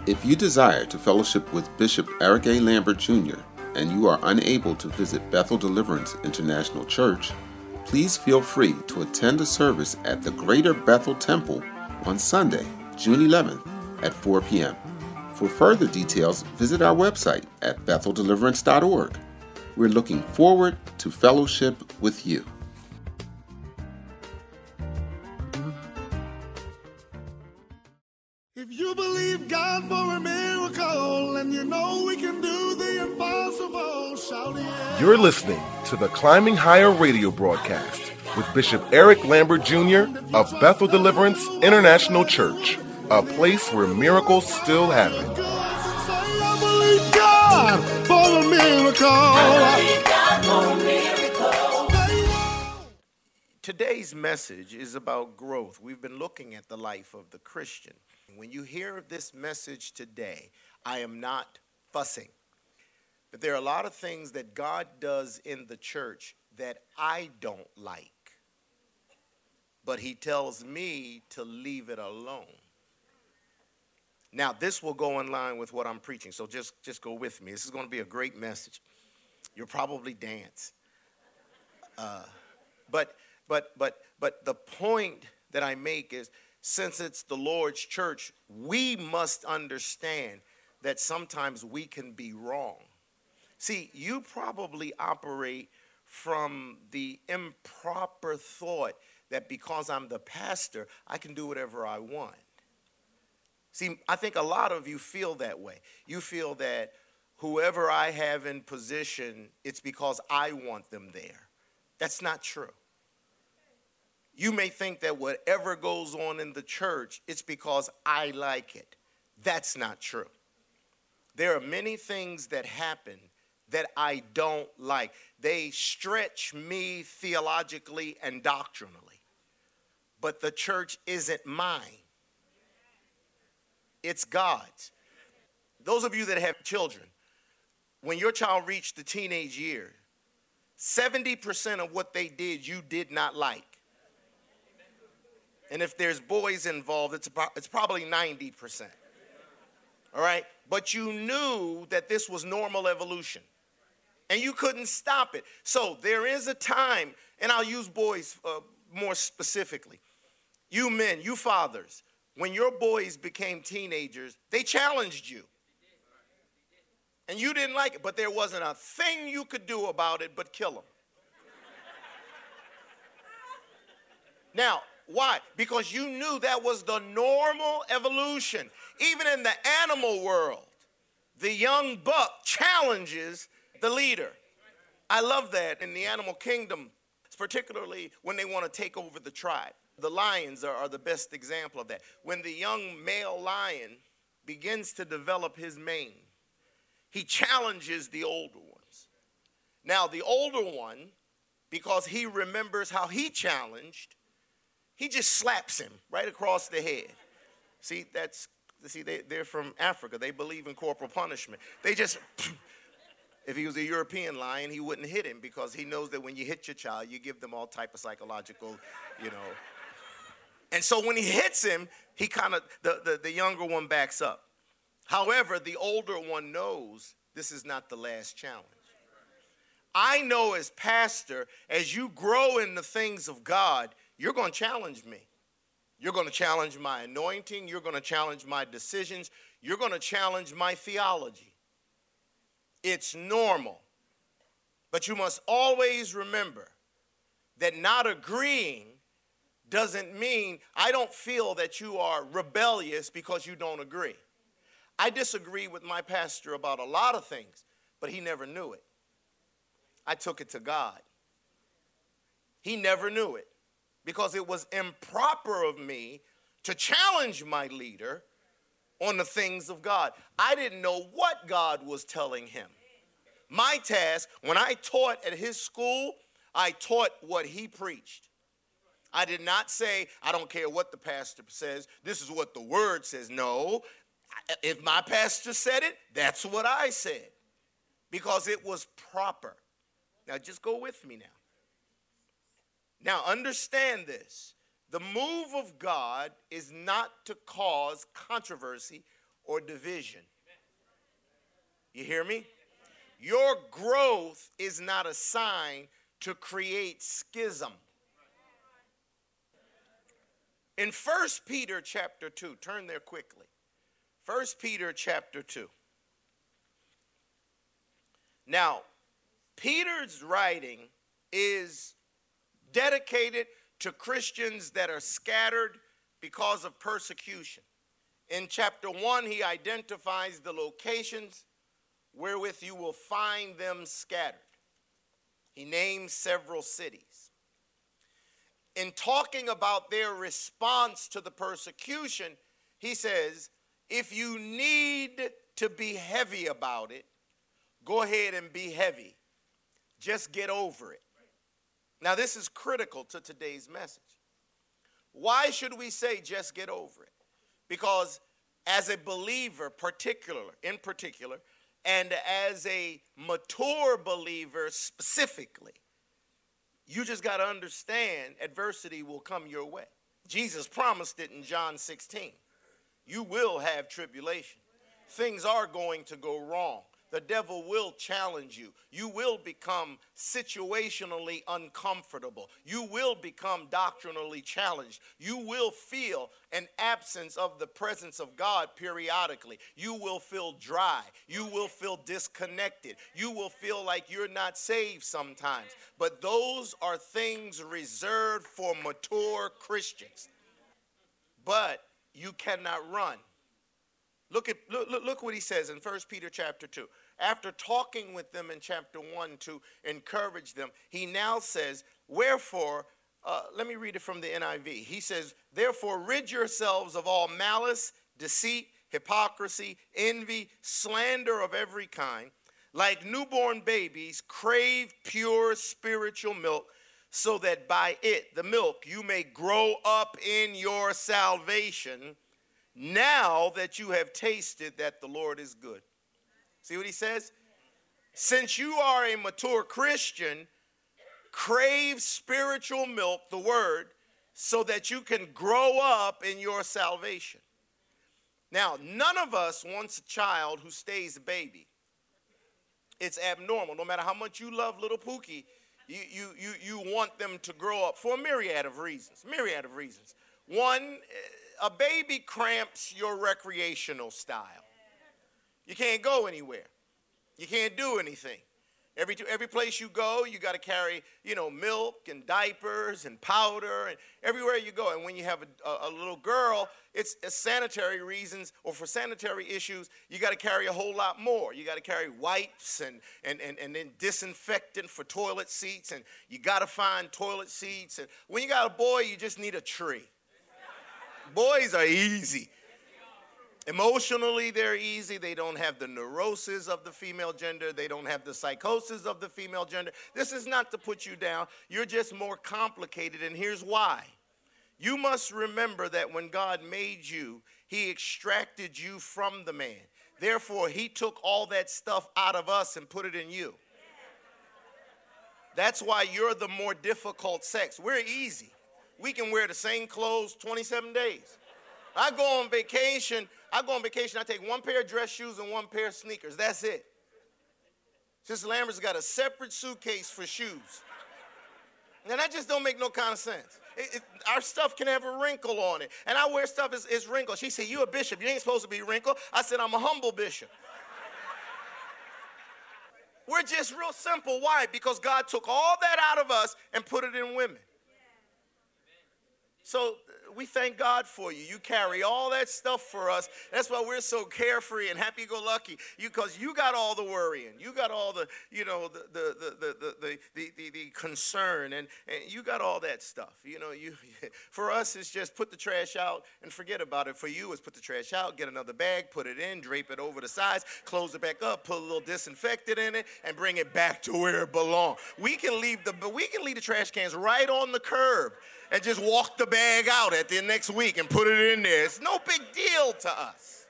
If you desire to fellowship with Bishop Eric A. Lambert Jr. and you are unable to visit Bethel Deliverance International Church, please feel free to attend a service at the Greater Bethel Temple on Sunday, June 11th at 4 p.m. For further details, visit our website at betheldeliverance.org. We're looking forward to fellowship with you. If you believe God for a miracle and you know we can do the impossible, shout yeah. You're listening to the Climbing Higher radio broadcast with Bishop Eric Lambert Jr. of Bethel Deliverance International Church, a place where miracles still happen. I believe God for a miracle. I believe God for a miracle. Today's message is about growth. We've been looking at the life of the Christian. When you hear this message today, I am not fussing. But there are a lot of things that God does in the church that I don't like. But he tells me to leave it alone. Now, this will go in line with what I'm preaching, so just go with me. This is going to be a great message. You'll probably dance. But the point that I make is, since it's the Lord's church, we must understand that sometimes we can be wrong. See, you probably operate from the improper thought that because I'm the pastor, I can do whatever I want. See, I think a lot of you feel that way. You feel that whoever I have in position, it's because I want them there. That's not true. You may think that whatever goes on in the church, it's because I like it. That's not true. There are many things that happen that I don't like. They stretch me theologically and doctrinally. But the church isn't mine. It's God's. Those of you that have children, when your child reached the teenage year, 70% of what they did, you did not like. And if there's boys involved, it's probably 90%. All right? But you knew that this was normal evolution. And you couldn't stop it. So there is a time, and I'll use boys more specifically. You men, you fathers, when your boys became teenagers, they challenged you. And you didn't like it, but there wasn't a thing you could do about it but kill them. Now, why? Because you knew that was the normal evolution. Even in the animal world, the young buck challenges the leader. I love that in the animal kingdom, particularly when they want to take over the tribe. The lions are the best example of that. When the young male lion begins to develop his mane, he challenges the older ones. Now, the older one, because he remembers how he challenged, he just slaps him right across the head. See, they're from Africa. They believe in corporal punishment. They just, if he was a European lion, he wouldn't hit him because he knows that when you hit your child, you give them all type of psychological, And so when he hits him, he kind of, the younger one backs up. However, the older one knows this is not the last challenge. I know as pastor, as you grow in the things of God, you're going to challenge me. You're going to challenge my anointing. You're going to challenge my decisions. You're going to challenge my theology. It's normal. But you must always remember that not agreeing doesn't mean I don't feel that you are rebellious because you don't agree. I disagree with my pastor about a lot of things, but he never knew it. I took it to God. He never knew it. Because it was improper of me to challenge my leader on the things of God. I didn't know what God was telling him. My task, when I taught at his school, I taught what he preached. I did not say, I don't care what the pastor says, this is what the word says. No, if my pastor said it, that's what I said. Because it was proper. Now just go with me now. Now, understand this. The move of God is not to cause controversy or division. You hear me? Your growth is not a sign to create schism. In 1 Peter chapter 2, turn there quickly. 1 Peter chapter 2. Now, Peter's writing is dedicated to Christians that are scattered because of persecution. In chapter 1, he identifies the locations wherewith you will find them scattered. He names several cities. In talking about their response to the persecution, he says, if you need to be heavy about it, go ahead and be heavy. Just get over it. Now, this is critical to today's message. Why should we say just get over it? Because as a believer, in particular, and as a mature believer specifically, you just got to understand adversity will come your way. Jesus promised it in John 16. You will have tribulation. Things are going to go wrong. The devil will challenge you. You will become situationally uncomfortable. You will become doctrinally challenged. You will feel an absence of the presence of God periodically. You will feel dry. You will feel disconnected. You will feel like you're not saved sometimes. But those are things reserved for mature Christians. But you cannot run. Look what he says in 1 Peter chapter 2. After talking with them in chapter 1 to encourage them, he now says, wherefore, let me read it from the NIV. He says, therefore rid yourselves of all malice, deceit, hypocrisy, envy, slander of every kind. Like newborn babies, crave pure spiritual milk, so that by it, the milk, you may grow up in your salvation, now that you have tasted that the Lord is good. See what he says? Since you are a mature Christian, crave spiritual milk, the word, so that you can grow up in your salvation. Now, none of us wants a child who stays a baby. It's abnormal. No matter how much you love little Pookie, you want them to grow up for a myriad of reasons. One, a baby cramps your recreational style. You can't go anywhere. You can't do anything. Every place you go, you got to carry, milk and diapers and powder and everywhere you go. And when you have a little girl, it's sanitary reasons or for sanitary issues, you got to carry a whole lot more. You got to carry wipes and then disinfectant for toilet seats, and you got to find toilet seats. And when you got a boy, you just need a tree. Boys are easy. Emotionally, they're easy. They don't have the neurosis of the female gender. They don't have the psychosis of the female gender. This is not to put you down. You're just more complicated, and here's why. You must remember that when God made you, he extracted you from the man. Therefore, he took all that stuff out of us and put it in you. That's why you're the more difficult sex. We're easy. We can wear the same clothes 27 days. I go on vacation, I take one pair of dress shoes and one pair of sneakers. That's it. Sister Lambert's got a separate suitcase for shoes. Now, that just don't make no kind of sense. Our stuff can have a wrinkle on it. And I wear stuff is wrinkled. She said, you a bishop. You ain't supposed to be wrinkled. I said, I'm a humble bishop. We're just real simple. Why? Because God took all that out of us and put it in women. So we thank God for you. You carry all that stuff for us. That's why we're so carefree and happy-go-lucky. Because you got all the worrying. You got all the, the concern, and you got all that stuff. For us, it's just put the trash out and forget about it. For you, it's put the trash out, get another bag, put it in, drape it over the sides, close it back up, put a little disinfectant in it, and bring it back to where it belongs. We can leave the trash cans right on the curb and just walk the bag out at the next week and put it in there. It's no big deal to us.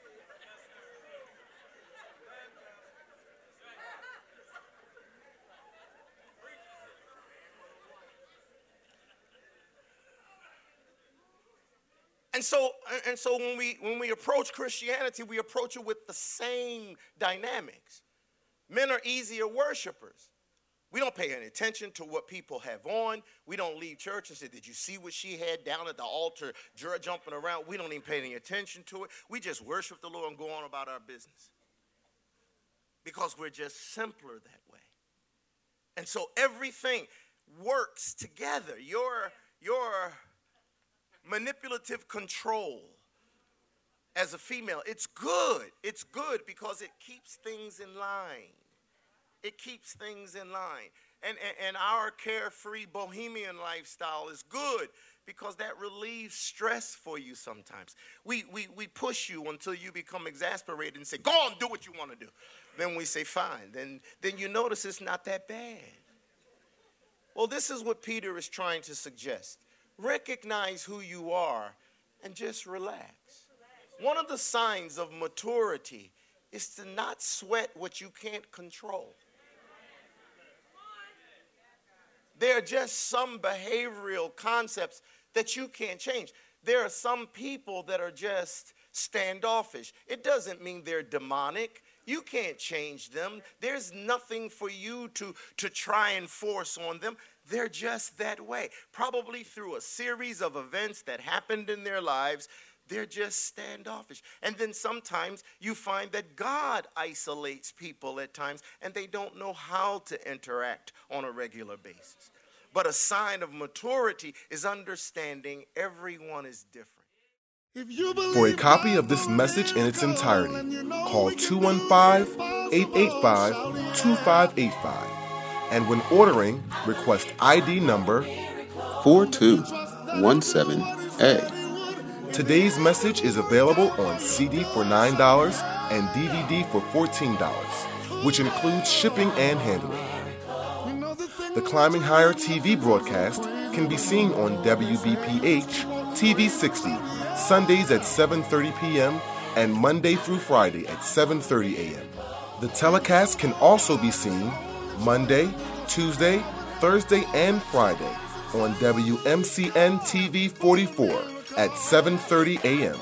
And so when we approach Christianity, we approach it with the same dynamics. Men are easier worshipers. We don't pay any attention to what people have on. We don't leave church and say, did you see what she had down at the altar, jumping around? We don't even pay any attention to it. We just worship the Lord and go on about our business. Because we're just simpler that way. And so everything works together. Your manipulative control as a female, it's good. It's good because it keeps things in line. It keeps things in line. And our carefree bohemian lifestyle is good because that relieves stress for you sometimes. We push you until you become exasperated and say, go on, do what you want to do. Then we say, fine. Then you notice it's not that bad. Well, this is what Peter is trying to suggest. Recognize who you are and just relax. One of the signs of maturity is to not sweat what you can't control. There are just some behavioral concepts that you can't change. There are some people that are just standoffish. It doesn't mean they're demonic. You can't change them. There's nothing for you to try and force on them. They're just that way. Probably through a series of events that happened in their lives, they're just standoffish. And then sometimes you find that God isolates people at times and they don't know how to interact on a regular basis. But a sign of maturity is understanding everyone is different. For a copy of this message in its entirety, call 215-885-2585. And when ordering, request ID number 4217A. Today's message is available on CD for $9 and DVD for $14, which includes shipping and handling. The Climbing Higher TV broadcast can be seen on WBPH TV 60, Sundays at 7:30 p.m. and Monday through Friday at 7:30 a.m. The telecast can also be seen Monday, Tuesday, Thursday, and Friday on WMCN TV 44 at 7:30 a.m.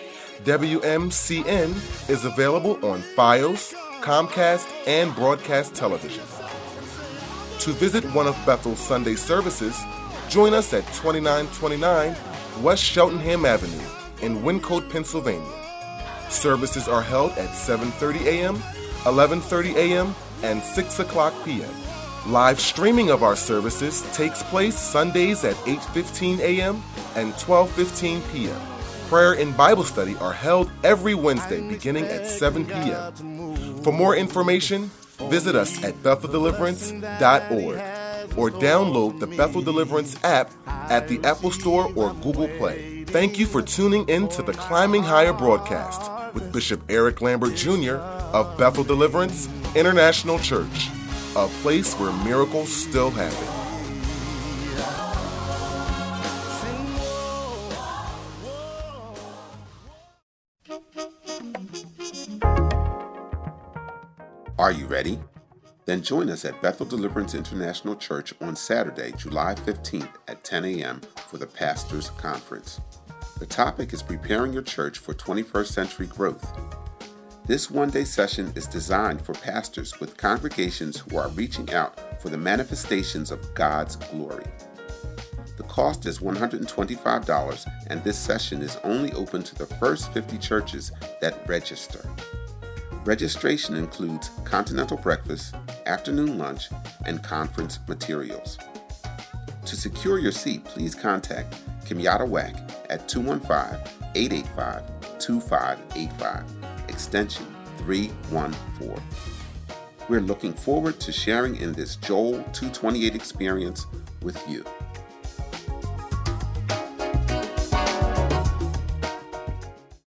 WMCN is available on Fios, Comcast, and Broadcast Television. To visit one of Bethel's Sunday services, join us at 2929 West Cheltenham Avenue in Wyncote, Pennsylvania. Services are held at 7:30 a.m., 11:30 a.m., and 6 o'clock p.m. Live streaming of our services takes place Sundays at 8:15 a.m. and 12:15 p.m. Prayer and Bible study are held every Wednesday beginning at 7 p.m. For more information, visit us at BethelDeliverance.org or download the Bethel Deliverance app at the Apple Store or Google Play. Thank you for tuning in to the Climbing Higher broadcast with Bishop Eric Lambert Jr. of Bethel Deliverance International Church, a place where miracles still happen. Are you ready? Then join us at Bethel Deliverance International Church on Saturday, July 15th at 10 a.m. for the Pastors Conference. The topic is Preparing Your Church for 21st Century Growth. This one-day session is designed for pastors with congregations who are reaching out for the manifestations of God's glory. The cost is $125, and this session is only open to the first 50 churches that register. Registration includes continental breakfast, afternoon lunch, and conference materials. To secure your seat, please contact Kimyata Wack at 215-885-2585, extension 314. We're looking forward to sharing in this Joel 2:28 experience with you.